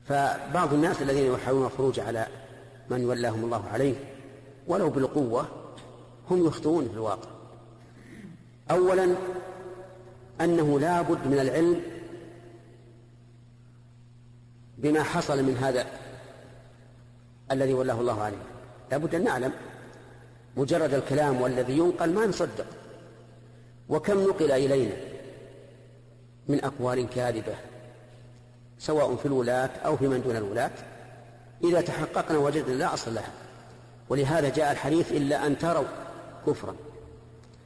فبعض الناس الذين يحاولون الخروج على من ولاهم الله عليه ولو بالقوة هم يخطئون في الواقع. أولا أنه لا بد من العلم بما حصل من هذا الذي ولاه الله عليه، لا بد أن نعلم. مجرد الكلام والذي ينقل ما نصدق. وكم نقل إلينا من أقوال كاذبة سواء في الولاة أو في من دون الولاة، إذا تحققنا وجدنا لا أصل لها. ولهذا جاء الحديث إلا أن تروا كفرا